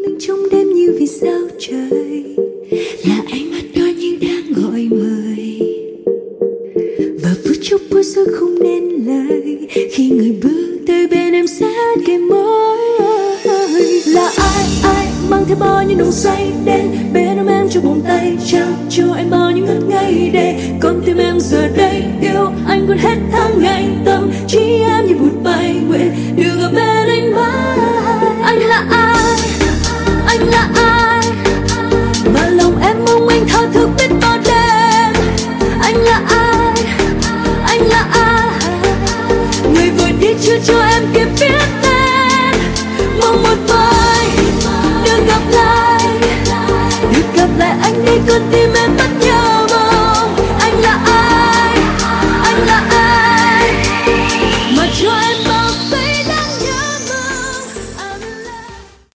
trong đêm như vì sao trời, là ánh mắt đó như đang gọi mời, và phút chốc bối rối không nên lời khi người bước tới bên em sát kề môi. Là ai mang theo bao nhiêu nồng say đến bên em trong vòng tay, trao cho em bao nhiêu ngất ngây để con tim em giờ đây yêu anh quên hết tháng ngày, tâm trí em như vụt bay nguyện được ở bên anh mãi. Anh là ai, anh là